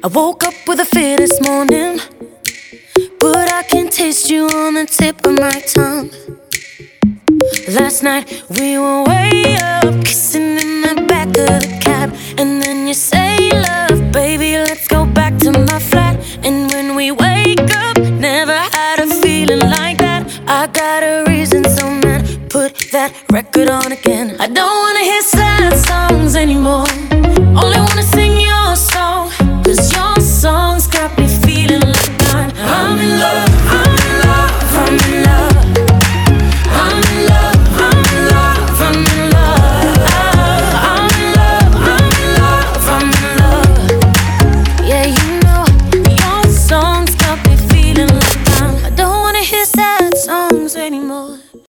I woke up with a fear this morning, but I can taste you on the tip of my tongue. Last night we were way up, kissing in the back of the cab. And then you say, love, baby, let's go back to my flat. And when we wake up, never had a feeling like that. I got a reason, so man, put that record on again. I don't wanna hear sad songs anymore, only wanna